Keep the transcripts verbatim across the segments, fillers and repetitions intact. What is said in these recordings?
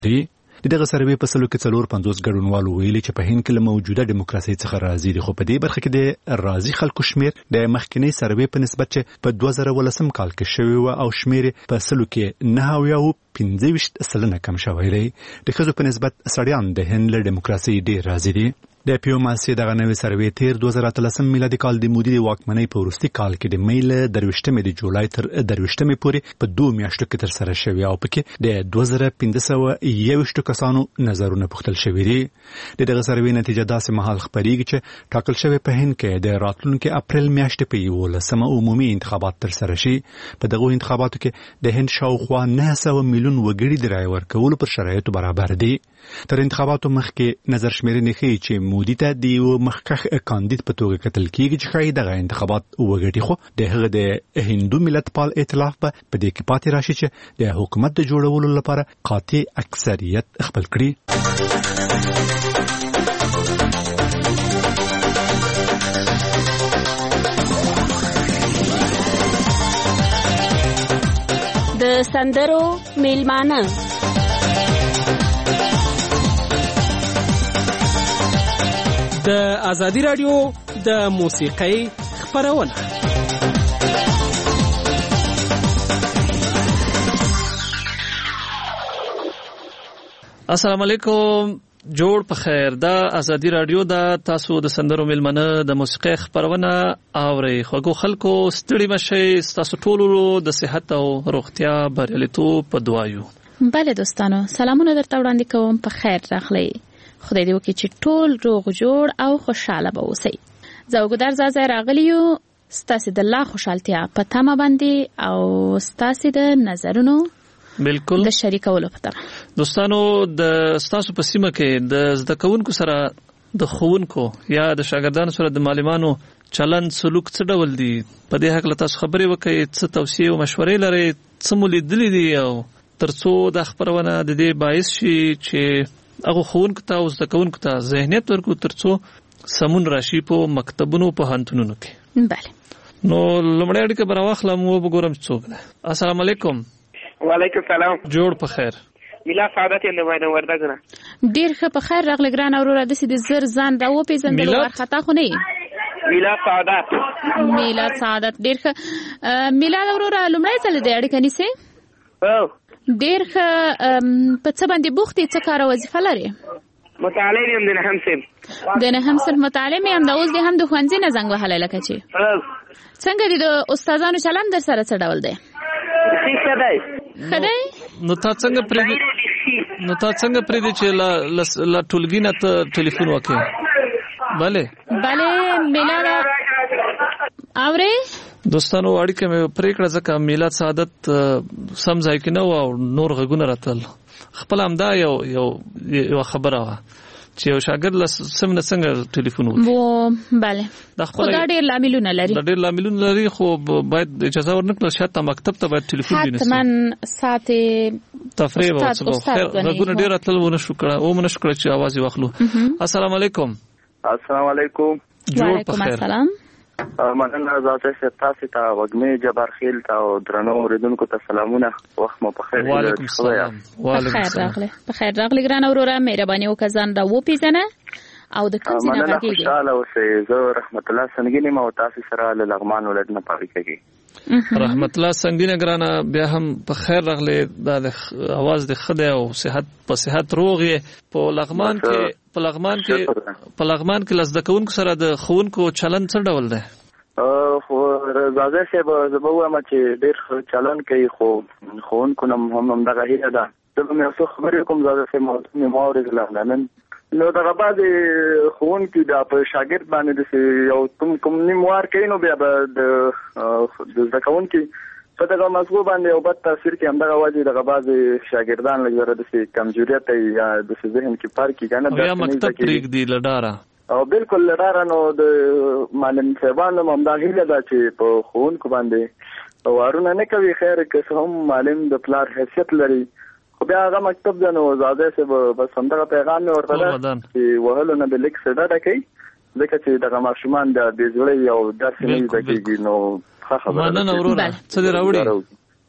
دی دغه سروې په سلو کې څلور پنځوس ګډونوالو ویلي چې په هند کې له موجوده دیموکراسي څخه راضي دي، خو په دې برخه کې د راضي خلکو شمیر د مخکنی سروې په نسبت چې په دوه زره ولسم کال کې شوی و او شمیر په سلو کې نه او پنځه ویشت سلنه کم شوی دی. د ښځو په نسبت سړیان د هند له دیموکراسي ډېر راضي دي. د پیوماسي دغه نوې سروې تیر دوه زره اتلسم میلادي کال د مودي د واکمنۍ په وروستي کال کې د مې له درویشتمې د جولای تر درویشتمې پورې په دوه میاشتو کې تر سره شوی او پکې د دوه زره پنځه سوه یوویشت کسانو نظرونه پوښتل شوي دي. د دغه سروې نتیجه داسې مهال خپرېږي چې ټاکل شوی په هند کې د راتلونکي اپریل میاشتې په یولسمه عمومي انتخابات تر سره شي. په دغو انتخاباتو کې د هند شاوخوا نه سوه میلیون وګړي د رایې ورکولو پر شرایطو برابر دي. تر انتخاباتو مخکې نظر شمیرنې ښیي چې مودي ته د یو مخکښ کاندید په توګه کتل کېږي چې ښایي دغه انتخابات وګټي، خو د هغه د هندو ملت پال ائتلاف به په دې کې پاتې راشي چې د حکومت د جوړولو لپاره قاطع اکثریت خپل کړي. د سندرو میلمانه د ازادي رادیو د موسیقۍ خپرونه. السلام علیکم، جوړ په خیر. د ازادي رادیو د تاسو د سندرو میلمانه د موسیقۍ خپرونه اوري. خوږو خلکو ستړي مشي، تاسو ټول د صحت او روغتیا بریالیتوب په دعایو. بله دوستانو، سلامونه درته وړاندې کوم. په خیر راغلی. خدای دې وکړي چې ټول روغ جوړ او خوشاله به اوسئ. زه وګدر زازه راغلی یو ستاسو د الله خوشحالتیا په تمه باندې او ستاسو د نظرونو بالکل د شریکولو په تمه. دوستانو، د ستاسو په سیمه کې د زده کوونکو سره د ښوونکو یا د شاګردانو سره د معلمانو چلند سلوک څه ډول دی؟ په دې حق له تاسو خبرې وکړئ، څه توصیې او مشورې لرئ، څه مو لیدلي دي او ترڅو د خبرونه د دې باعث شي چې هغه ښوونکو ته او زده کوونکو ته ذهنیت ورکړو ترڅو سمون راشي په مکتبونو په پوهنتونونو کې. بله. نو لومړی اړیکه به راواخلم او وګورم چې څوک ده. السلام علیکم. وعلیکم السلام. جوړ په خیر. میلا سعادت یم د وینم وردګ نه. ډیر ښه په خیر راغلی ګران اوروره. داسې د زر ځان را وپېژندل وارخطا خو نه یې. میلا سعادت. میلا سعادت ډیر ښه. میلا اوروره لومړی ځل د اړیکه نیسئ؟ او ډیر ښه. په څه باندې بوخت یې، څه کار وظیفه لرې؟ مطالعه یم د نهم صنف. د نهم صنف مطالعه یم. دا اوس دې هم د ښوونځي نه زنګ وهلی لکه چې څنګه دي د استادانو چلند در سره څه ډول دی؟ ښه دی. ښه دی. نو تا څنګه پرېږدي نو تا څنګه پرېږدي چې له ټولګي نه ته ټلیفون وکړې؟ بله بله. میلا اورې دوستانو، اړیکه مې پرې کړه ځکه میلاد سعادت سم ځای کې نه و او نور غږونه راتلل. خپل همدا یو یو یو خبره وه چې یو شاګرد له سم نه څنګه ټلیفون وکړي. بله. خو دا ډېر لاملونه لري. دا ډېر لاملونه لري، خو باید اجازه ورنکړل شي حتی مکتب ته باید ټلیفون ونیسي. حتما ساعت تفریح به ورڅخه خیر غږونه ډېر راتلل، ونه شو کړه او ونه شو کړه چې اواز یې واخلو. السلام علیکم. السلام علیکم. جوړ په خیر. السلام. مننه. زه تاسو ته وګمې جبار خیل ته او درنو اوریدونکو ته سلامونه. وخت مو په خیر. وعلیکم السلام. وعلیکم السلام. په خیر راغلی ګران اوروره. مهرباني وکړه ځان را وپېژنه او د کوم ځای نه راغلي. مننه. خوشاله اوسئ. زه رحمت الله سنگین یم او تاسو سره له لغمان ولایت نه پاړیکه کې. رحمت الله سنگین ګرانه، بیا هم په خیر راغلی. دا د اواز د خدای او صحت په صحت روغ یې. په لغمان کې په لغمان کې په لغمان کې لزده کوونکو سره د ښوونکو چلند څه ډول دی؟ خو زازه صاحب زه به وایم چې ډېر ښه چلند کوي، خو ښوونکو نه هم همدغه هیله ده. زه به مې یو څه خبرې کوم. زازه صاحب موضوع مې واورېدله نن. نو دغه بعضې ښوونکي دا په شاګرد باندې داسې یو کوم کوم نیم وار کوي، نو بیا به د زده کوونکي په دغه مضمون باندې یو بد تاثیر کوي. همدغه وجې دغه بعضې شاګردان لږ ذره داسې کمزوریت وي یا داسې ذهن کې فرق کي که نه، یا مکتب پرېږدي له ډاره. او بالکل له ډاره. نو د معلم صاحبانو همدا هیله ده چې په ښوونکو باندې وارونه نه کوي. خیر که څه هم معلم د پلار حیثیت لري، خو بیا هغه مکتب ده. نو زاده صاحب بس همدغه پیغام مې ورته ده چې وهلو نه به لږ څه ډډه کوي، ځکه چې دغه ماشومان د بې زړۍ او درس نه زده کېږي. نو ښه خبره ده. مننه وروره. څه دې راوړي؟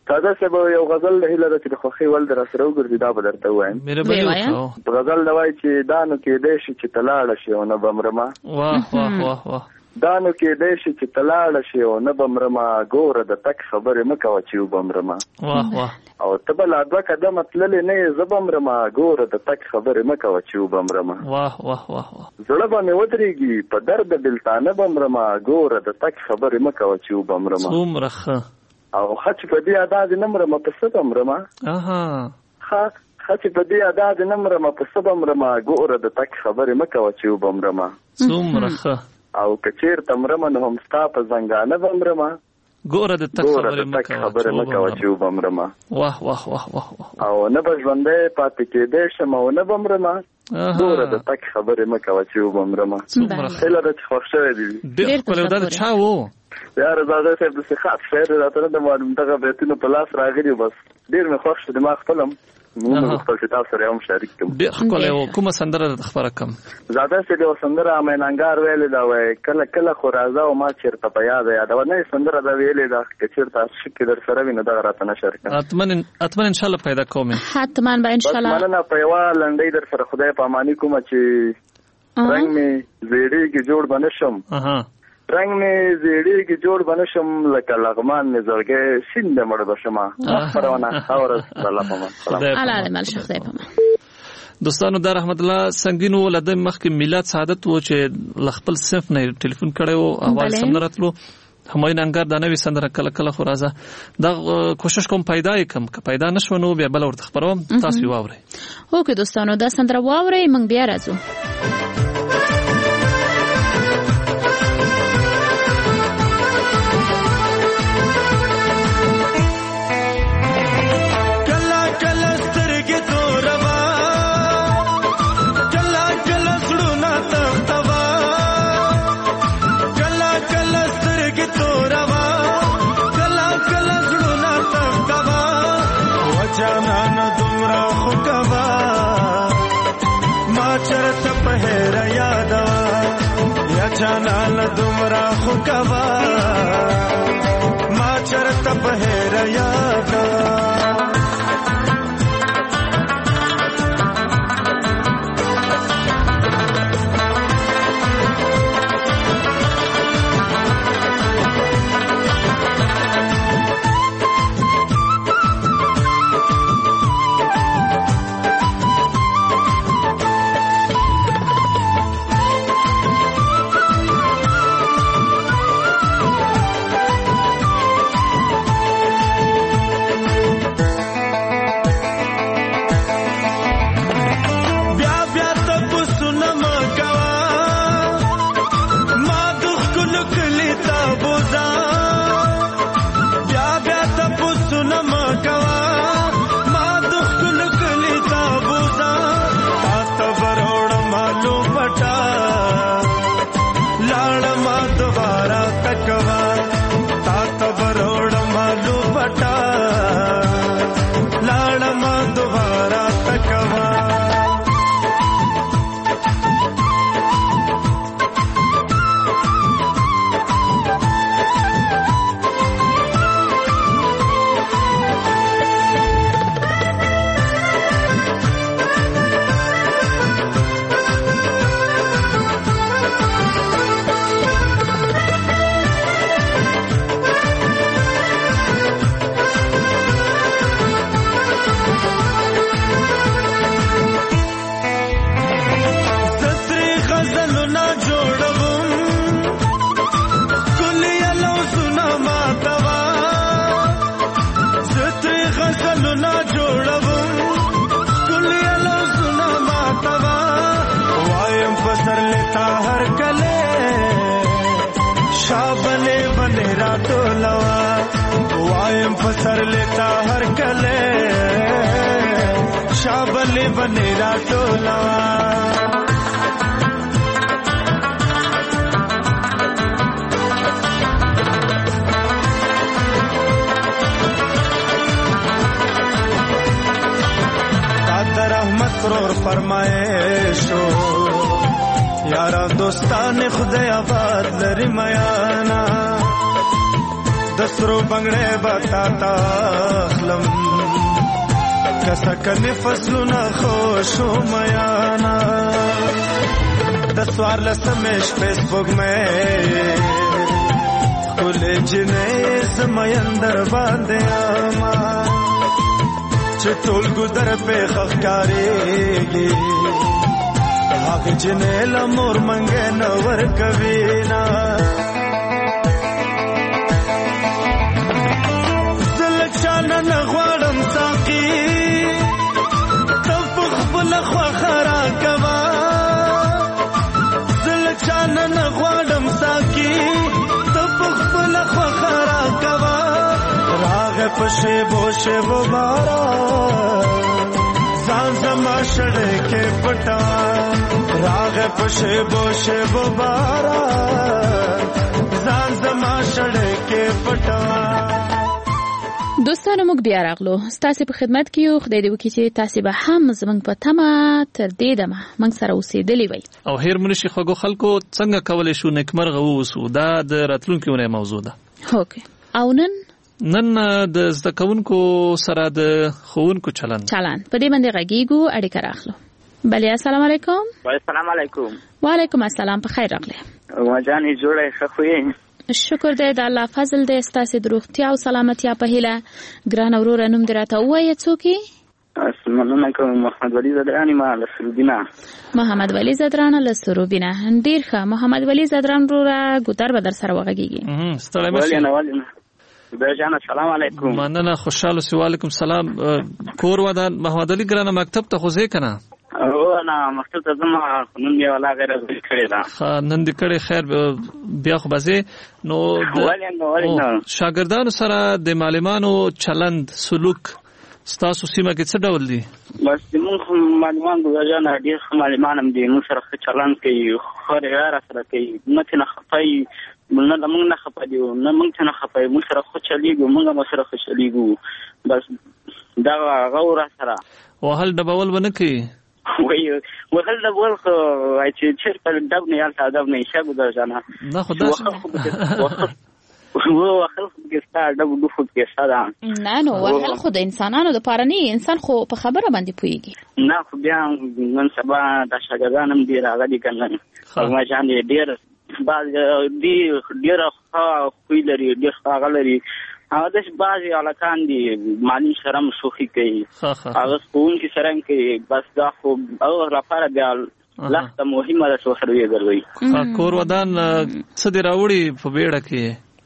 ساده صاحب یو غزل د هیله د خوخي ول در سره وګرځي دا به درته وایم. مهرباني وکړه. غزل دا وایي چې دانو کې دې شي چې تلاړ شي او نه بمرما. واه واه واه واه. دانو کې دې شي چې تلاړ شي او نه بمرما ګوره د تک خبرې مکو چې وبمرما. واه واه. او تبل اډوا قدم تللې نه زبمرما ګوره د تک خبرې مکو چې وبمرما. واه واه واه واه. زړه باندې ودرېږي په درد دلتانه بمرما ګوره د تک خبرې مکو چې وبمرما. څومره ښه. او خچ په دې ادا د نمرما په څه بمرما. اها. ښه خچ په دې ادا د نمرما په څه بمرما ګوره د تک خبرې مکو چې وبمرما. څومره ښه. او کچیر تمرمه نو هم ستا په زنګانه بمرما ګوره د تک خبرې مکوه چې وبمرما. واه واه واه واه. او نه به ژوندی پاتې کېدی شم او نه بمرما ګوره د تک خبرې مکوه چې وبمرما. هیله ده چې خوښ شوی دي. ډېر ښکلی. دا د چا و؟ یاره زاده صاحب داسې خاص شاعر راته نه د معلوم دغه بیتونو په لاس راغلي بس ډېر مې خوښ شو د ما خپل هم مونږ غوښتل چې تاسو سره هم شریک کړم. ډېر ښکلی و. کومه سندره درته خپره کړم؟ زاده صاحب یوه سندره امینانګار ویلې ده وایي کله کله خو راځه او ما چېرته په یاده یادوه. نه سندره ده ویلې ده که چېرته عاشق کې در سره وي نو دغه راته نشر کړم. حتما انشاءالله پیدا کوم. حتما به انشاءالله. بس مننه. په یوه لنډۍ در سره خدای په اماني کومه چې رنګ مې زیړېږي جوړ به نه شم. رنگ می زیړی کی جوړ بنشم لکه لغمان می زړګې سیند مړ بشما. پرونه اورز الله پمن. سلام. الله مال شیخ دی پمن. دوستانو د رحمت الله سنگینو ولادت مخکې میلاد سعادت و چې لخپل صف نه ټلیفون کړو اواز سندرتلو هماین انګار د نوې سندره کله کله خو راځه. دا کوشش کوم پیدا کم که پیدا نشو نو بیا بل ورته خبروم تاسو واورئ. اوکې دوستانو دا سندره واورئ موږ بیا راځو. جانان دومره خو کوا ما چرته بهر یاد سر لیتا ہر کلے شابلی بنے راٹولا قادر احمد سرور فرمائے شو یارا دوستان خدای آباد لری میانا دسرو بنگړې بتا تا خلم کسا کنه فصلونه خوشو میانا د سوار لسمش فیسبوک مې کله جنې سمندر باندې اما چټول ګدر په خخکارېږي هغه جنې لمور منګه نور کوینا دلچانه نغوړم ساقي تفخ بل خو خرا کوا دلچانه نغوړم ساقي تفخ بل خو خرا کوا راغ پشه بوشه و بارا ځان زما شړې کې پټا راغ پشه بوشه و بارا ځان زما شړې کې پټا. دوستانو موږ بیا راغلو ستاسو په خدمت کې یو. خدای دې وکړي چې تاسو به هم زموږ په تمه تر دې دمه موږ سره اوسېدلی وي او هیر منشي خوږو خلکو څنګه کولای شو نیکمرغه ووسو. دا د راتلونکي ونه موضوع ده. اوکې او نن نن د زده کوونکو سره د ښوونکو چلند چلند په دې باندې غږیږو اړیکه راخلو. بله السلام علیکم. السلام علیکم. وعلیکم السلام. په خیر راغلی. وجانې جوړه ښه خوې. شکر دې د الله فضل دې ستاسو د روغتیا او سلامتیا په هیله. ګران اورور نوم دې راته ووایه څوک یې؟ مننه کوم. محمد ولی زدران ما له سروبینه. محمد ولی زدران له سروبینه. ډیر ښه محمد ولی زدران وروره ګوتر به در سره وغږیږي. ستړی مشي. بجانه السلام علیکم. مننه خوشاله سي. وعلیکم السلام. کور ودان محمد علي ګرانه مکتب ته خو ځې کنه؟ او نه مکتب ته زما نن دی ولا غیر از کړی دا. نن دې کړی خیر بیا خو بځې نو شاګردانو سره د معلمانو چلند سلوک ستاسو سیمه کې څه ډول دي؟ بس موږ معلمان ګوجانه ډیر معلمان هم دي. موږ سره چلند کوي خو غیر سره کوي مته نه خپای موږ نه موږ نه خپای دی نه موږ نه خپای موږ سره خو چلیږو موږ هم سره خو چلیږو. بس دا غوړ سره وهل ډبول ونه کوي وای وهل ډبول خو چې چیرته ډب نه یالته ادب نه شګو درځنه نه خدا وو وهل خو کې ستاره ډب د خود کې ستاره نه نو وهل خو د انسانانو د پاره نه انسان خو په خبره باندې پويږي. نه خو بیا نن سبا د شاګردانم دی راغلي کنه او ما ځان ډیر باز دی ډیر خو لري ډیر غلري او د بعضي علاقان دي مالی شرم شوخي کوي هغه سکون کې شرم کوي. بس دا خو او لپاره بیا لخته مهمه ده چې سره وګرځي. کور ودان څه دی راوړي په بیړه کې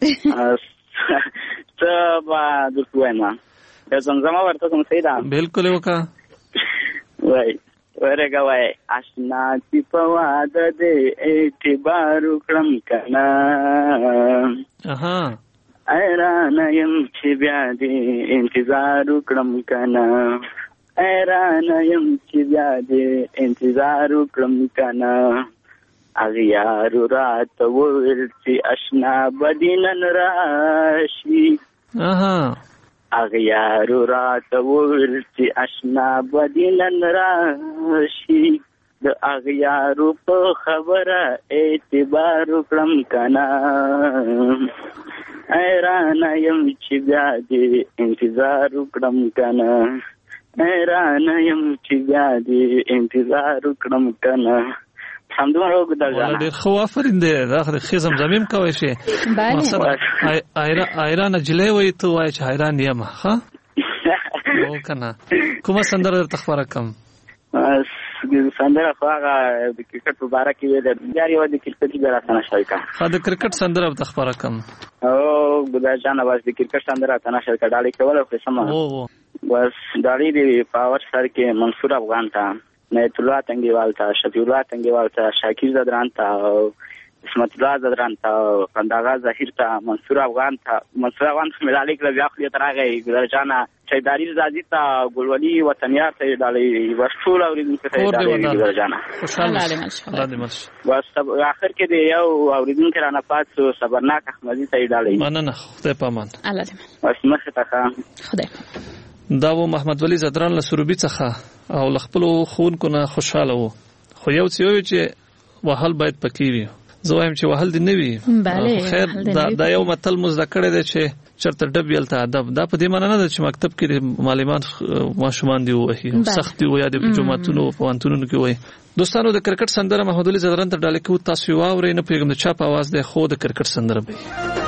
څه با د کوما د زمزمه ورته کوم څه ده بالکل وکا وای ورګه وای آشنا چې په واده دې اعتبار وکړم کنه اها ایران یم چې بیا دې انتظار وکړم کنه ایران یم چې بیا دې انتظار وکړم کنه اغیار رات وویل چې اشنا بدینن راشي اها اغیار رات وویل چې اشنا بدینن راشي د اغیارو په خبره اعتبار وکړم کنه ایران یم چې بیا دې انتظار وکړم کنه ایران یم چې بیا دې انتظار وکړم کنه. همدومره وګدل ډېر خو آفرین دی. دا خو د خزم زمیم کوي شي ایران جلې وي ته وای چې حیران یم ها او کنه کومه سندره تخبره کم سندره خو هغه د کرکټ مبارک وي د بیا یو د کرکټ دی راځنه شوی کا خا د کرکټ سندره تخبره کم او ګدا جان واز د کرکټ سندره تنه شوی کا ډالې کول خو سم او بس ډالې دی پاور سر کې منصور افغان تا نیت الله تنگیوال تا شفیع الله تنگیوال تا شاکر زدران تا اسمت الله زدران تا قنداغا ظاهر تا منصور افغان تا منصور افغان ملالی کله بیا خو تر هغه ګدا جان چیداری زادی تا ګلولی وطنیار ته ډالې ورشول اوریدونکو ته ډالې ګدا جان خوشاله الله دې مرش. بس اخر کې دی یو اوریدونکو رانه پات صبرناک احمدی ته ډالې مننه خدای پامان الله دې بس مخه تا خدای. دا و محمد ولی زدران له سروبي څخه او خپل خوونکو نه خوشاله وو. خو یو څه وی چې وهل باید پکې وي زه وایم چې وهل دي نه وي. خیر دا د یو متل مو زده کړی دی چې چرته ډب یلته ادب. دا په دې معنی نه ده چې مکتب کې معلمان ماشومان دی وایي سخت دی یا د جماعتونو په پوهنتونونو کې وایي. دوستانو د کرکټ سندره محمد علي زدران ته ډالۍ کوو. تاسو واورئ نه پوهېږم د چا په اواز دی خو د کرکټ سندره به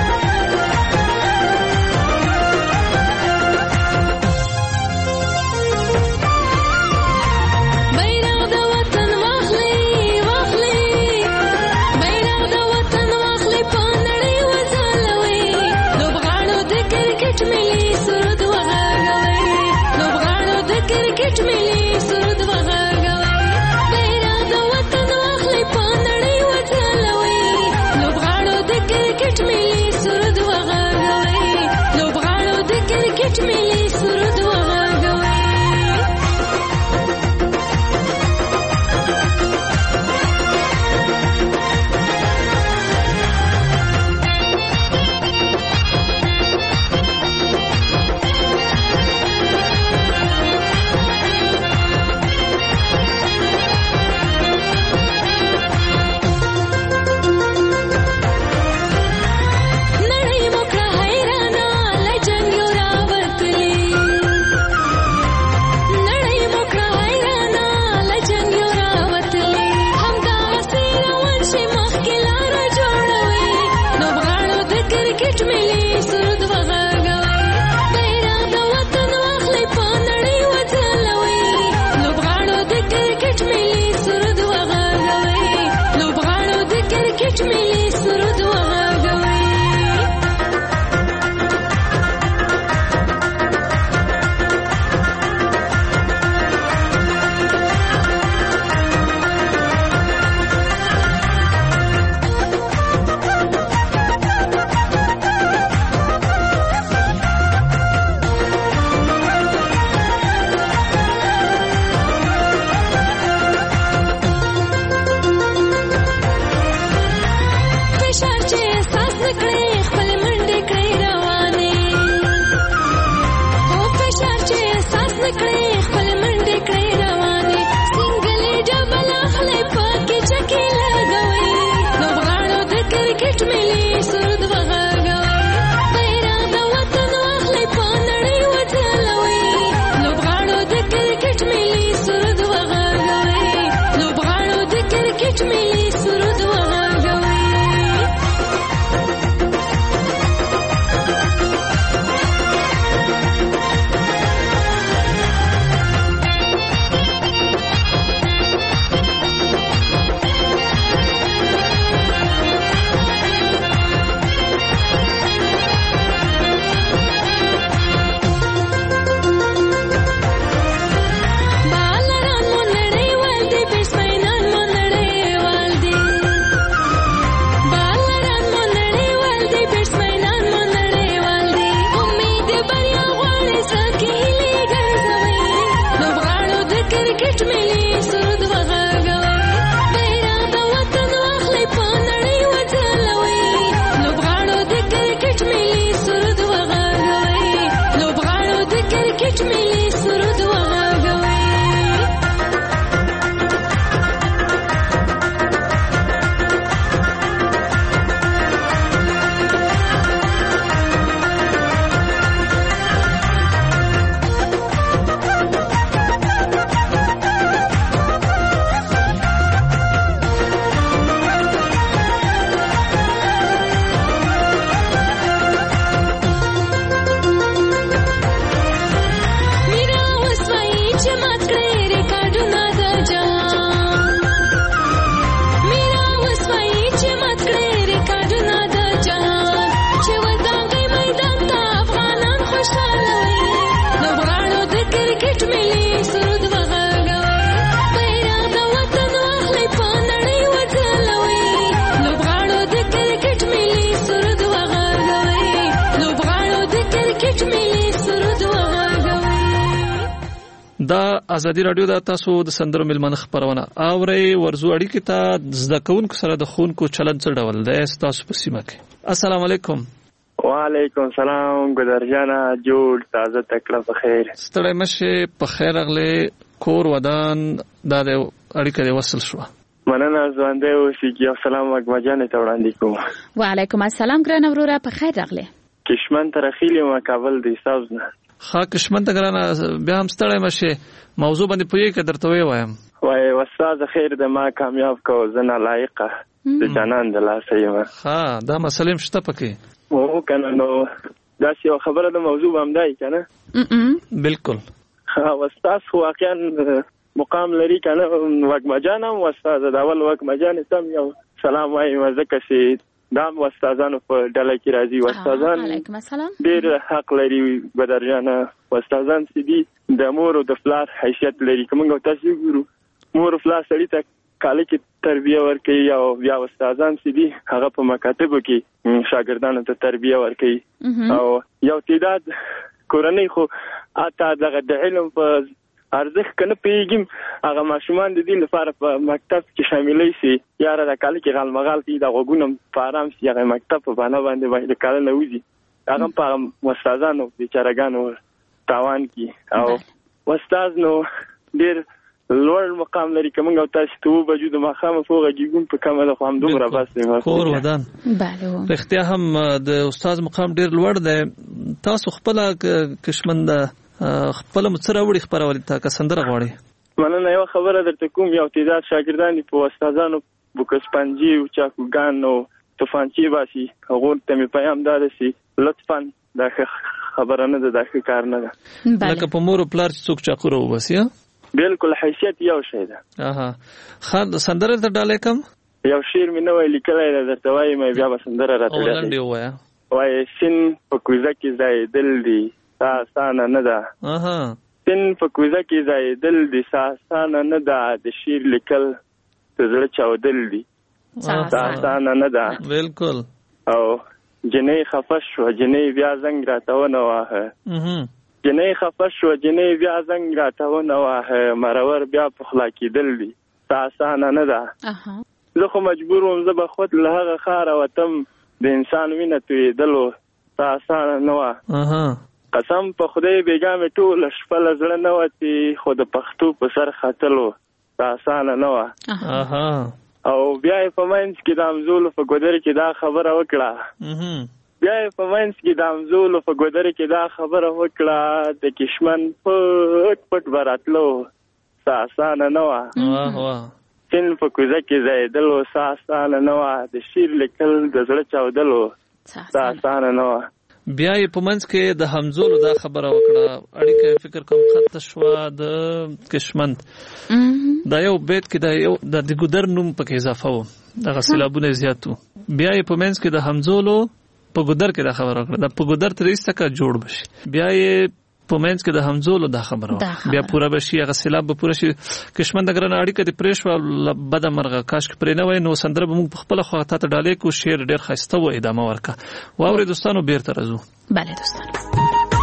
دا ازادي رادیو دا تاسو د سندرو ملمن خبرونه اوري ورزو اړیکې ته زده کوونکو سره د خونکو چلند څه ډول دی تاسو په سیمه کې؟ السلام علیکم. وعلیکم السلام ګدر جانا جوړ تازه تکړه په خیر ستړی مشه په خیر اغله کور ودان دا د اړیکې وصل شو مننه ځوانده اوسئ. السلام علیکم جان ته وړاندې کوم. وعلیکم السلام ګران وروره په خیر راغله. کشمن تر خیلی ما کابل دی ساوز نه. ها کشمن ته ګران بیا هم ستړی مشه موضوع باندې پوهې کې درته وایم. وای استاد خیر د ما کامیاب کو زنه لایقه د جنان د لاسه یم. ها دا مسلې مشته پکې او کنه نو دا یو خبره د موضوع هم دی کنه. بالکل. ها استاد واقعا مقام لري کنه وګمجان هم استاد د اول وګمجان سم یو سلام وایم زکه سي دام استادانو په ډله کې راځي. استادان علیکم السلام ډېر حق لري بدرجانه. استادان چې دي د مور او د فلار حیثیت لري. کومه تاسو ګورو مور او فلار سړی ته کال کې تربیه ورکوي او بیا استادان چې دي هغه په مکاتبو کې شاګردانو ته تربیه ورکوي او یو تعداد کورنۍ خو اته دغه د علم په ارزښت کنه پیګم هغه ماشومان د دې لپاره په مکتب کې شاملې شي. یاره د کال کې غال مغال کې د غوګونم فارم سي هغه مکتب په باندې باندې باندې کال نه وځي. هغه په استادانو بیچارهګانو تاوان کی او استاد نو ډېر لوړ مقام لري. کومه او تاسو ته وجود مخامه فوق کېږم په کومه د خام دومره بس دی کور ودان. بله رښتیا هم د استاد مقام ډېر لوړ دی. تاسو خپل کشمن د خپل مڅره وړي خبرول تا کسندره غواړي. مننه یو خبره درته کوم. یو تعداد شاګردان په استادانو بوکسپنجي او چاکوګان او طوفانچی باسي هغه ته می پیغام دار سي لطفا دا خبره نه ده دا کار نه ده. لکه په مور پلار څوک چاکو رو باسي. بالکل حیثیت یو شی ده. اها خان سندره ته ډالې کم یو شعر مې نو لیکلای درته وایم بیا به سندره راته ولندې وایا. وای سین په کوزه کې ځای دل دی ساسانه نه ده. اها سین په کوزه کې ځای دل دی ساسانه نه ده. د شعر لیکل ته زړه چاودل دی ساسانه نه ده. بالکل. او جنې خفش و جنې بیا زنګ راته ونه واه. جنې خفش و جنې بیا زنګ راته ونه واه. مرور بیا په خلا کېدل دی ساسانه نه ده. زه خو مجبور وم زه به خود له هغه ښاره وتم د انسان وینه تویېدلو ساسانه نه وه. قسم په خدای بیګا مې ټوله شپه له زړه نه وتې خو د پښتو په سر ختلو ساسانه نه وه. او بیا یې په منځ کې د همزولو په ګودر کې دا خبره وکړه. بیا یې په منځ کې د همزولو په ګودر کې دا خبره وکړه. د کشمن پټ پټ به راتلو ساسانه نه وه. سین په کوزه کې ځایېدلو ساسانه نه وه. د شعر لیکل د زړه چاودلو ساسانه نه وه. بیا یې په منځ کې د همزولو دا خبره وکړه. اړیکه فکر کوم خط شوه د کشمند. دا یو بیت کې دا یو د ګودر نوم پکې اضافه و دغه سیلابونه زیات وو. بیا یې په منځ کې د همزولو په ګودر کې دا خبره وکړه. دا په ګودر تر ایسته جوړ بشي. بیا یې په منځ کې د همزولو دا خبره وکړه. بیا پورا بشي هغه سیلاب به پورا شي. کشمند ګرانه اړیکه د پرېښوه بده مرغه کاش کې پرې نه وای نو سندره به موږ په خپله خوا ته ډالې کو. شعر ډېر ښایسته و ادامه ورکه. واورئ دوستانو بیرته راځو. بله دوستانو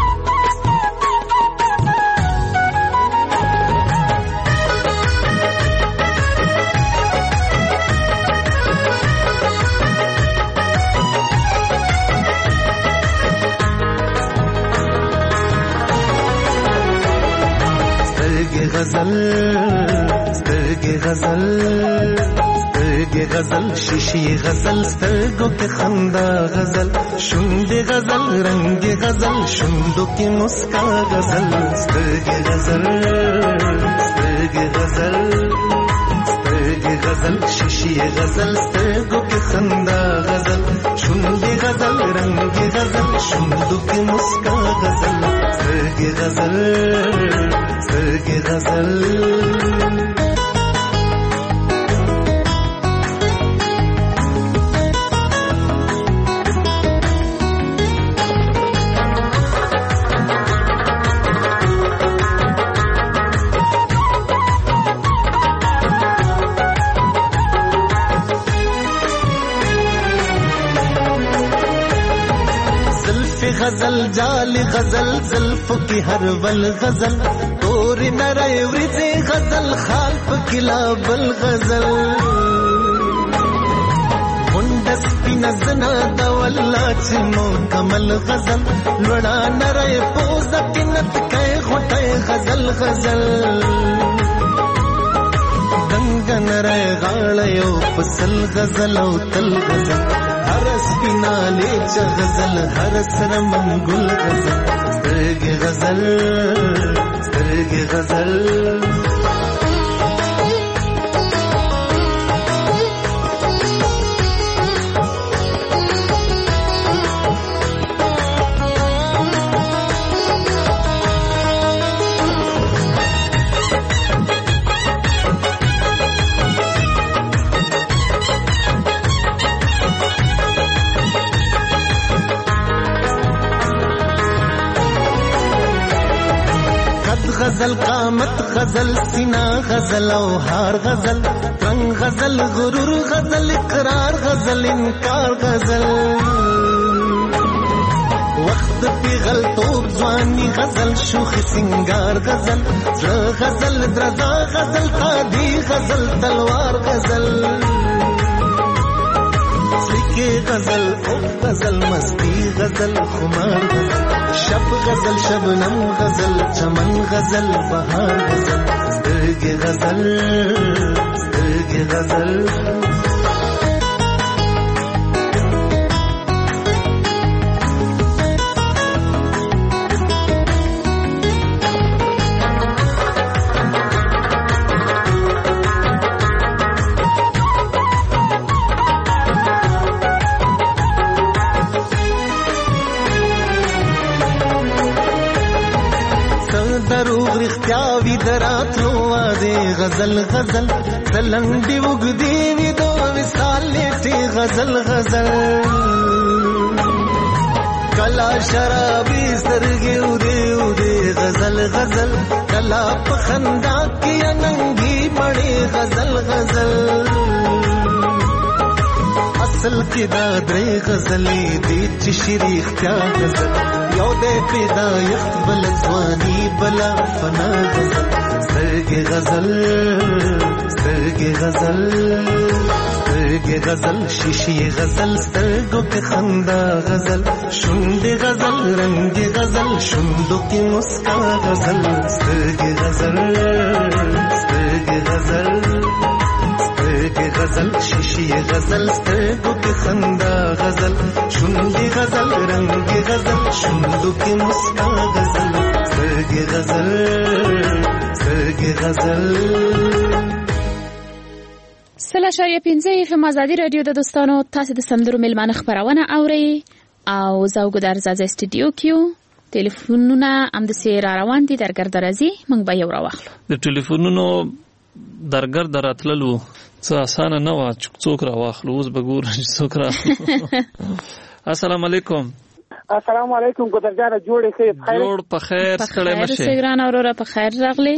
غزل سترګې غزل سترګې غزل شیشې غزل سترګو کې خندا غزل شونډې غزل رنګ غزل شونډو کې مسکا غزل سترګې غزل سترګې غزل سترګې غزل شیشې غزل سترګو کې خندا غزل شونډې غزل رنګ غزل شونډو کې مسکا غزل سترګې غزل سترګې غزل. غزل جال غزل زلف کی ہر ول غزل تور نرے ورځې غزل خال پکلا بل غزل مندس پین زنا د والله چې مو کمل غزل لوړا نرے پوز پینت کای غټه غزل غزل دنګ نره غاړه یو فصل غزل او تل غزل هر سپیناله چ غزل هر سر منګل غزل سترګې غزل سترګې غزل غزل قامت غزل سینا غزل او هار غزل رنگ غزل غرور غزل اقرار غزل انکار غزل وقت پیغل توب ځواني غزل شوخ سنگار غزل غزل درزا غزل قاضي غزل تلوار غزل سلیکه غزل او غزل مستی غزل خمار غزل شب غزل شبنم غزل چمن غزل بهار غزل سترګې غزل سترګې غزل دروغ رښتیا وي دراتلو واده غزل غزل تلنډي وګدي وي دو مثال لټي غزل غزل کلا شرابي سترګې ودي ودي غزل غزل کلا په خندا کې اننګي مړې غزل غزل اصل کې دا درې غزلې دي چې شریخ کیا غزل یو دې پیدا یخت بل ځواني بلا فنا غزل سترګې غزل سترګې غزل سترګې غزل شیشې غزل سترګو کې خندا غزل شونډې غزل رنگ غزل شونډو کې مسکا غزل سترګې غزل سترګې غزل سترګې غزل شیشې غزل سترګو کې خندا غزل شونډې غزل رنگ غزل شونډو کې مسکا غزل سترګې غزل سترګې غزل سلا شاریه پنځه اف آزادي رادیو د دوستانو تاسو د سندرو ملمانه خبرونه اوري او زوګو در زازه استودیو کیو ټلیفونونه ام د سیر روان دي درګر درازي موږ به یو راوخلو د ټلیفونونو درګر دراتللو څه اسانه نه و چې څوک راوخلو اوس به ګور څوک راوخلو السلام علیکم السلام علیکم ګدرجانه جوړې ښه خیر جوړ په خیر ستړی مشه په خیر سګران اورره په خیر راغلی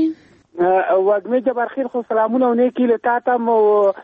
وګمه جبر خیر خو سلامونه ونیکی له تاسو مو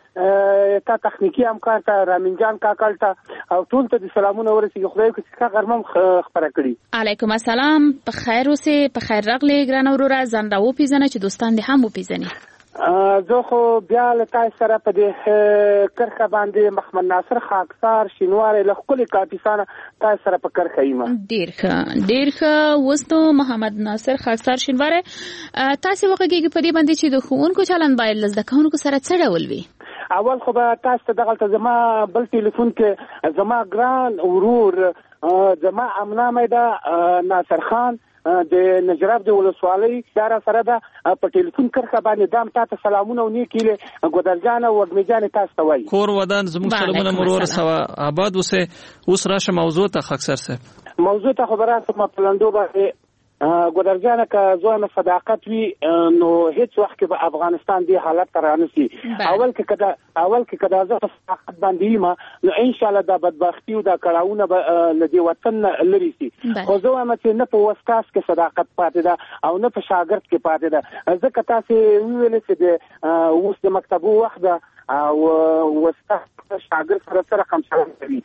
تا تخنیکی همکار ته رامین جان کاکل ته او ټول ته سلامونه ورسیږي خدای کو چې غرمم خبره کړی علیکم السلام په خیر اوسه په خیر راغلی ګران اورره ځان راو پیژنه چې دوستان دې هم وپیژني زه خو بیا له تاسو سره په دې کرخه باندې محمد ناصر خاکسار شینوار له خپل کاپیسانه تاسو سره په کرخه یم ډیر ښه ډیر ښه وستو محمد ناصر خاکسار شینوار تاسو وګورئ په دې باندې چې د خوونکو چلن باید لزده کوونکو سره څه ډول وي اول خو به تاسو ته دغه زما بل ټلیفون کې زما ګران ورور زما امنامه ده ناصر خان د نجراب د ولسوالۍ سره سره ده په ټلیفون کرخه باندې دام تاسو سلامونه ونیکي له ګدرجانه وګمجان تاسو ته وایي کور ودان زموږ سلامونه مرور سوا آباد اوسه اوس راشه موضوع ته خاکسر صاحب موضوع ته خبره ما پلندو باندې ګدرجانه که زویم صداقت وی نو هیڅ وخت کې په افغانستان دی حالت ترانسي اول کې کدا اول کې کدا زه صداقت باندې ما نو ان شاء الله د بدبختی او د کړهونه لدی وطن لري سي خو زویم چې نه په وسکاس کې صداقت پاتې ده او نه په شاګرد کې پاتې ده ځکه تاسو ویل چې د اوس د مکتبو وخت او وسکاس شاګرد سره سره خمسه کوي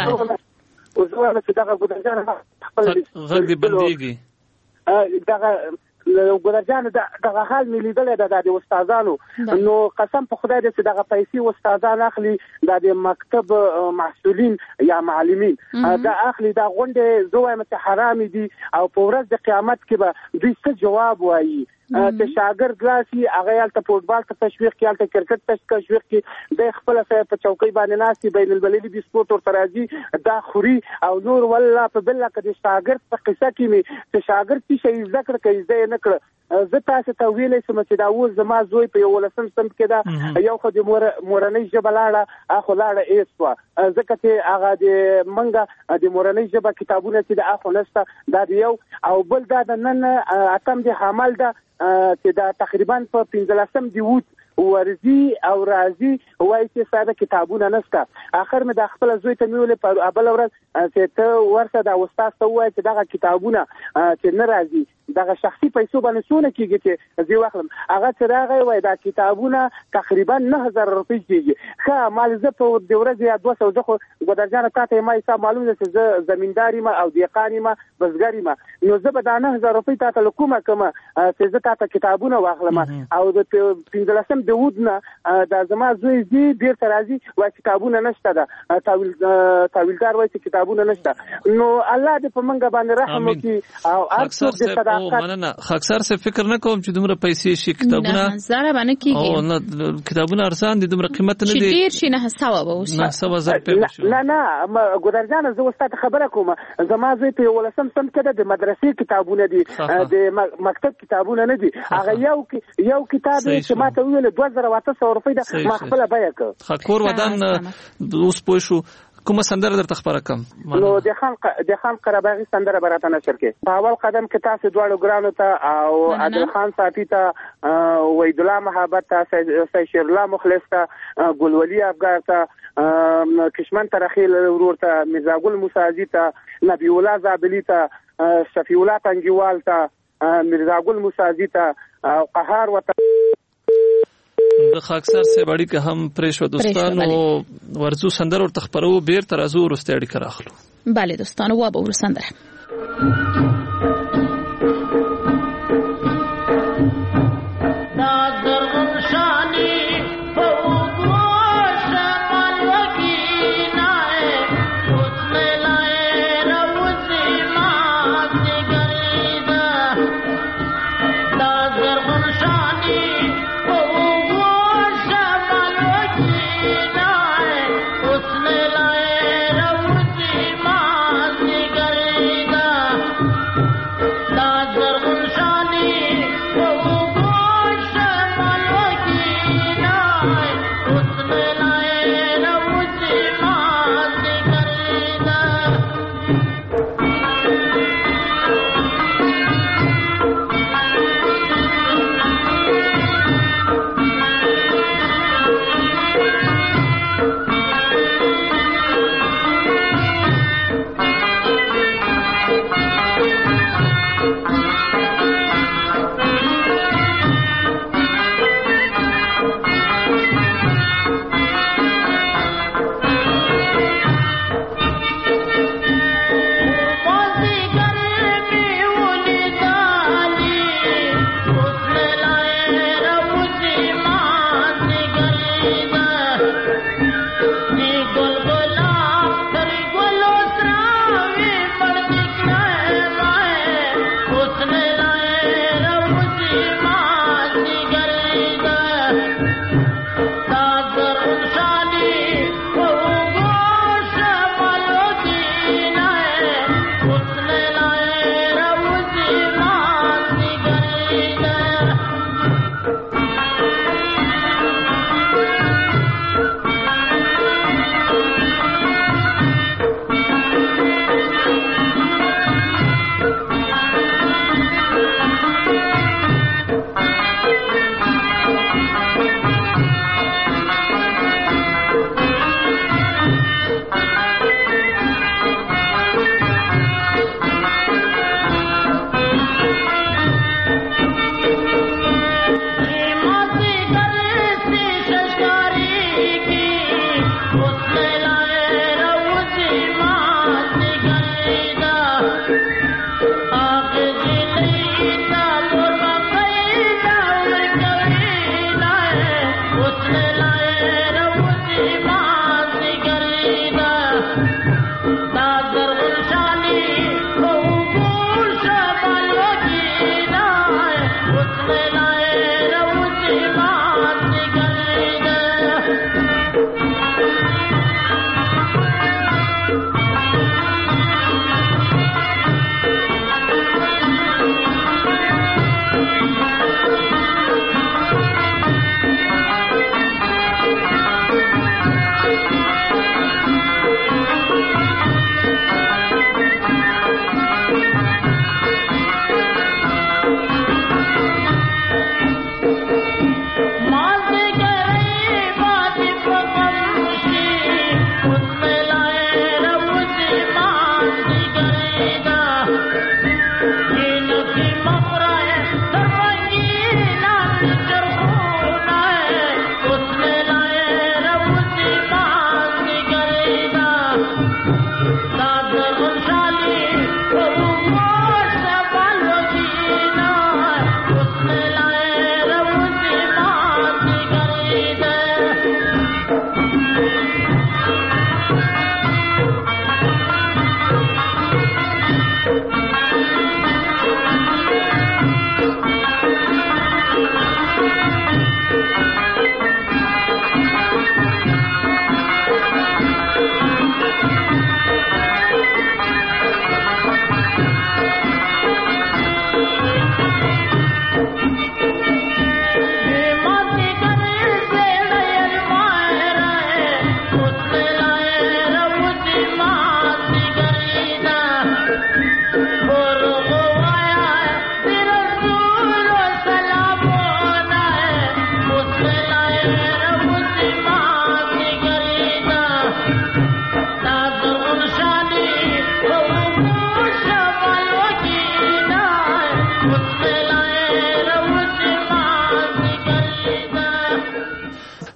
او زویم چې دغه ګدرجانه خپل غږ بنديږي دغه ګورجان دغه حال ملي دل د د استادانو نو قسم په خدای دې دغه پیسې استادان اخلي د مکتب محصولین یا معلمین دا اخلي دا غونډه زویم ته حرام دي او په ورځ د قیامت کې به دوی څه جواب وایي چې شاګرد راشي هغه یالته فوټبال ته تشویق کوي یالته کرکټ ته تشویق کوي د خپل په چوکۍ باندې ناشتي بین المللي د سپورت ورته راځي دا خوري او نور والله په بل کې شاګرد په قصه کې می چې شاګرد چې شي ذکر کوي زه نه کړ زه تاسو ته ویلې سم چې دا و زما زوی په یو لسم سم کې دا یو خو د مور مورنۍ ژبه لاړه اخو لاړه ایسوا ځکه چې هغه د منګه د مورنۍ ژبه کتابونه چې د اخو نشته دا یو او بل دا د نن اتم د حمل دا چې دا تقریبا په پنځلسم دی ووت ورزي او رازي وایي چې ساده کتابونه نشته اخر مې د خپل زوی ته ویلې په بل ورځ چې ته ورته دا استاد ته وایي چې دا کتابونه چې نه راځي دغه شخصي پیسو باندې سونه کیږي چې زی واخلم هغه چې راغی وای دا کتابونه تقریبا نه هزار روپۍ کیږي ښه مال زه په د ورځې یا دوه سوه خو ګودرجانه تاسو ما حساب معلومه ده چې زه زمینداری ما او دیقانی ما بزګری ما نو زه به دا نه هزار روپۍ تاسو کومه کومه چې زه تاسو کتابونه واخلم او د پنځلسم د ودنه دا زما زوی زی ډیر ترازی وای کتابونه نشته ده تاویل تاویلدار وای کتابونه نشته نو الله دې په منګه باندې رحم وکړي او اکثر د او مننه اکثر څه فکر نه کوم چې دومره پیسې شي کتابونه نه زړه باندې کیږي او نه کتابونه ارزان دي دومره قیمت نه دي ډیر شي نه سوا به وشي نه سوا زر په شو نه نه ګودرجان زه واست خبره کوم زما زه په ولسم سم کده د مدرسې کتابونه دي د مکتب کتابونه نه دي هغه یو یو کتاب چې ما ته ویل دوه زره واته سو روپۍ د ما خپل بیا ک خکور ودان اوس پوه شو کومه سندره درته خبره کوم نو د خان د خان قرباغي سندره براته نشر کې په اول قدم کې تاسو دواړو ګرانو ته او عادل خان صافي ته وحید الله محبت ته سید شیر الله مخلص ته ګلولي افغان ته کشمن ترخیل ورور ته مرزا ګل موسازي ته نبی الله زابلی ته شفیع الله تنګیوال ته مرزا ګل موسازي ته او قهار وته د خاکسار سه بڑی که هم پرېښو دوستانو ورزو سندر ورته خبرو بیر تر ازو ورسته اړیکه راخلو بله دوستانو و به ورسندره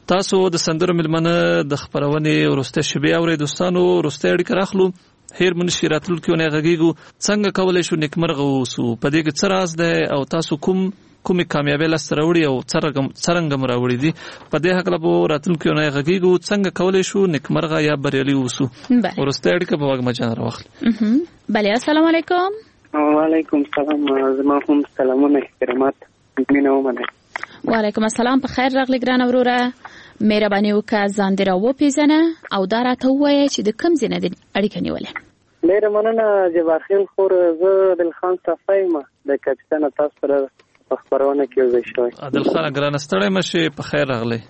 تاسو د سندرو ملمنه د خبرونې ورسته شبي اوري دوستانو ورسته اړیکه راخلو هیر منشي راتلونکي نه غږیږو څنګه کولای شو نیکمرغه اوسو په دې کې څه راز ده او تاسو کوم کومه کامیابی لاسته راوړي او څرنګه څرنګه مراوړي دي په دې حق له بو راتلونکي نه غږیږو څنګه کولای شو نیکمرغه یا بریالي اوسو ورسته اړیکه په وګ مجان راوخل بله السلام علیکم وعلیکم السلام زما هم سلامونه احترامات مینه ومنه وعلیکم السلام په خیر راغلی ګران وروره مهرباني وکړه ځان دې راوپېژنه او دا راته ووایه چې د کوم ځای نه دې اړیکه نیولې ډېره مننه جبارخیل خور زه عادلخان صافی یم د کاپیټان تاسو سره په خپرونه کې یوځای شوی عادلخان ګرانه ستړی مه شې په خیر راغلی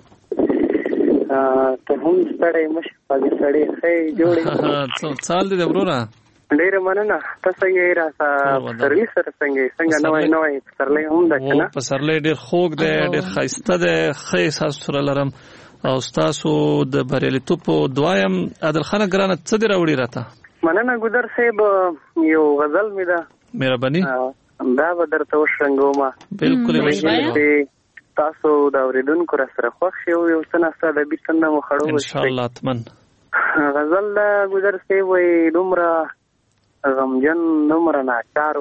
ته هم ستړی مه شې پاګې سړی ښې جوړې څه حال دی وروره ډېره مننه ته څنګه یې راته پسرلي سره څنګه یې څنګه نوی نوی پسرلی هم ده که نه پسرلی ډېر خوږ دی ډېر ښایسته دی ښه احساس سره لرم او ستاسو د بریالیتوب په دعا یم عادلخانه ګرانه څه دې راوړي راته مننه ګودر صاحب یو غزل مې ده مهرباني دا به درته وشرنګومه بلکل یې تاسو د اورېدونکو را سره خوښ شي او یو څه ناسته ادبي څنډه مو خړو انشاءالله اتمن غزل ده ګودر صاحب وایي دومره غمجن دومره ناچار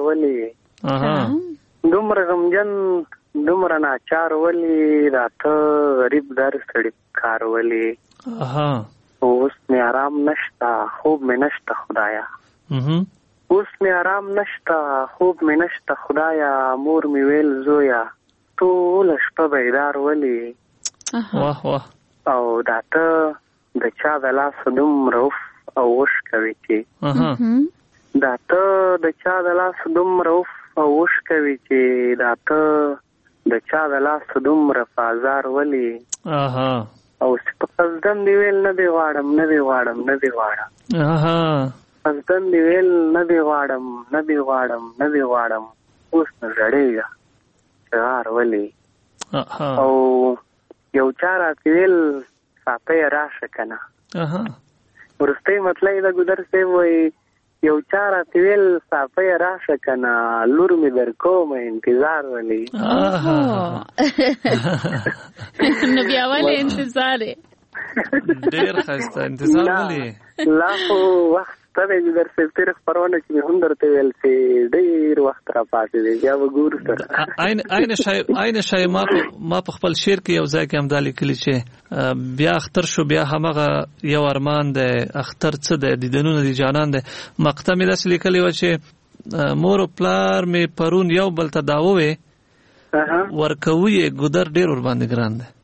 ولې دومره غمجن دومره ناچار ولې راته غریب در سړي کار ولې اوس مې آرام نشته خوب مې نشته خدایا اوس مې آرام نشته خوب مې نشته خدایا مور مې ویل زویا ټوله شپه بیدار ولې واه واه او دا ته د چا د لاس دومره اوف او وش کوي چې دا ته د چا د لاس دومره اوف او وش کوي چې دا ته د چا د لاس دومره بازار ولې او په قصدن دی ویل نه دی غواړم نه دی غواړم نه دی غواړم قصدن دی ویل نه دی غواړم نه دی غواړم نه دی غواړم اوس نه زړېږه چغار ولې او یو چا راته ویل ساپی راشه که نه وروستی مطلب د ګودر صاحب وایي یو چا راته ویل صافی راشه که نه لور مې در کومه انتظار ولې نو بیا ولې انتظار ډېر ښایسته انتظار ولې لا خو وخت شته دی ګودر صاحب تېره خپرونه کې مې هم درته ویل چې ډېر وخت را پاتې دی بیا به ګورو سره عین شی ما په خپل شعر کې یو ځای کې همدا لیکلي چې بیا اختر شو بیا همغه یو ارمان دی اختر څه دی دیدنونه دی جانان دی مقطع مې داسې لیکلې وه چې مور او پلار مې پرون یو بل ته دا ووې ورکوي یې ګودر ډېر ورباندې ګران دی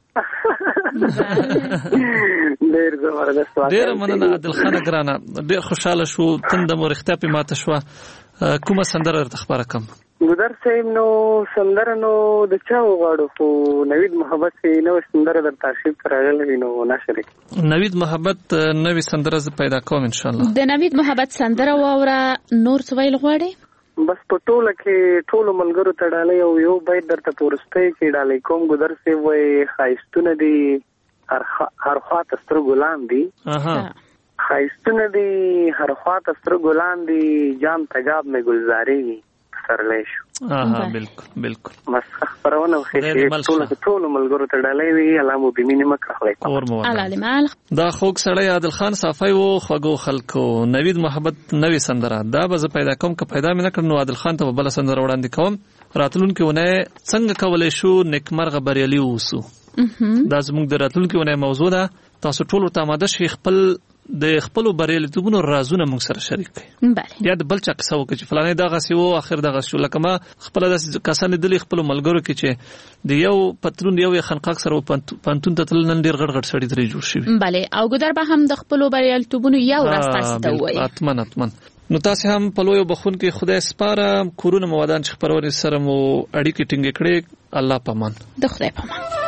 ډېر زبردست ډېره مننه عادلخانه ګرانه ډېر خوشحاله شو تنده مو رښتیا پې ماته شوه کومه سندره درته خپاره کړم ګودر صاحب نو سندره نو د چا وغواړو خو نوید محبت چې نوې سندره درته ارشیف ته راغلی وي نو نشر کړي نوید محبت نوې سندره زه پیدا کوم انشاءالله د نوید محبت سندره واوره نور څه ویل غواړې بس په ټوله کې ټولو ملګرو ته ډالۍ او یو بیت درته په وروستۍ کې ډالۍ کوم ګودر صاحب وایي ښایستونه دي هر خوا ته سترګو لاندې ښایستونه دي هر خوا ته سترګو لاندې جام تجاب مې ګلزارې پسرلی شو بالکل بالکل بس خپرونه وښې ټولو ملګرو ته ډالۍ وي الله مو بې مینې مه کړه دا خوږ سړی عادلخان صافی و خوږو خلکو نوید محبت نوې سندره دا به زه پیدا کوم که پیدا مې نه کړ نو عادلخان ته به بله سندره وړاندې کوم راتلونکې اونۍ څنګه کولی شو نیکمرغه بریالي واوسو دا زموږ د راتلونکې اونۍ موضوع ده تاسو ټول ورته اماده شئ خپل د خپلو بریالیتوبونو رازونه موږ سره شریک کړئ یا د بل چا کیسه وکړي چې فلانی دغسې و اخر دغسې شو لکه ما خپله داسې کسان لیدلي خپلو ملګرو کې چې د یو پتلون یو یې خنقاق سره پوهنتون ته تلل نن ډېر غټ غټ سړي ترې جوړ شوي بلې او ګودر به هم د خپلو بریالیتوبونو یو راز تاسې ته ووایي حتما حتما نو تاسې هم په لویو بخښونکي خدای سپاره کورونه مو ودان چې خپرونې سره مو اړیکې ټینګې کړې الله په امان د خدای په امان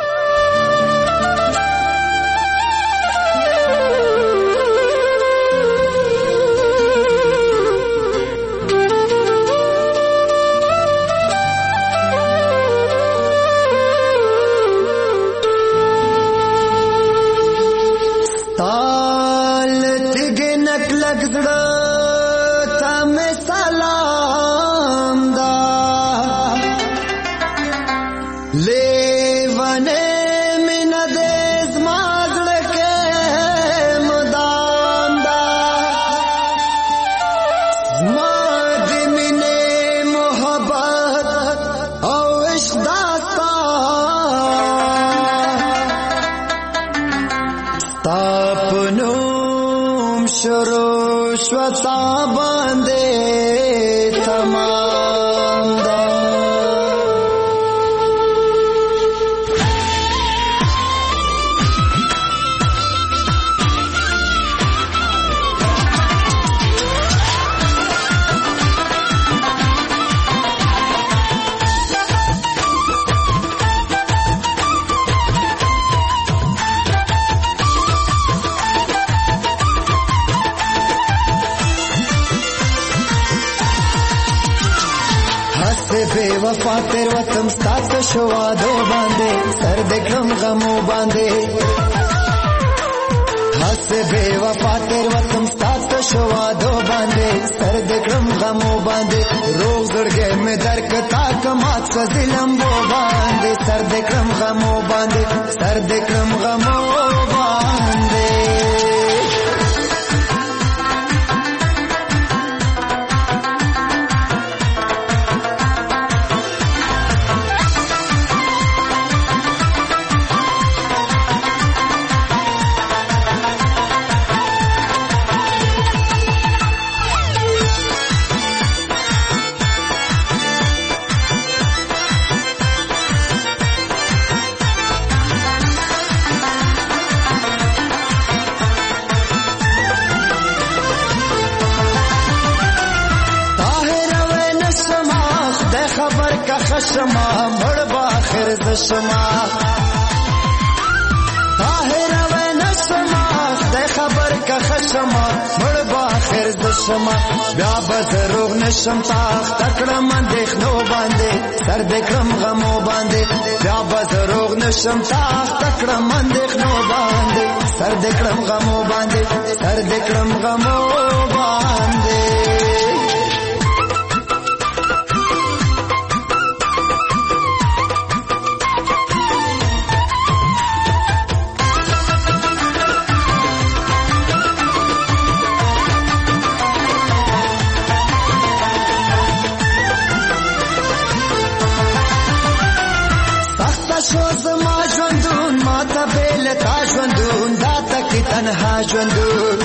लेवने तापनोम शरो श्वता बांधे तमाम दा बेवफा तेरे वतन स्तात शवादो बांधे सर देखम गमो बांधे हंस बेवफा तेरे वतन स्तात शवादो बांधे सर देखम गमो बांधे रोग जड़गे में दरकता कमात का जिलम्बो बांधे सर देखम गमो बांधे सर देखम गमो बांधे खशमा मड़बा खिर दशमा ताहिर वे नशमा दे खबर का खशमा मड़बा खिर दशमा व्याबत रोग नशम ताख तकड़ा मन देखनो बांधे सर देखम गमो बांधे व्याबत रोग नशम ताख तकड़ा मन देखनो बांधे सर देखम गमो बांधे सर देखम गमो बांधे شوز ما ژوندون ما ته بیل تا ژوندون دا تکي تنها ژوندون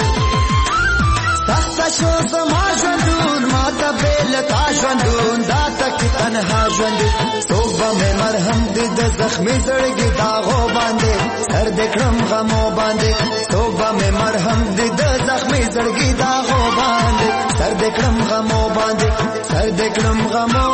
سخت شوز ما ژوندون ما ته بیل تا ژوندون دا تکي تنها ژوندون صوبه مې مرهم دې د زخمي زړګي داغو باندې سر دې کړم غمو باندې صوبه مې مرهم دې د زخمي زړګي داغو باندې سر دې کړم غمو باندې سر دې کړم غمو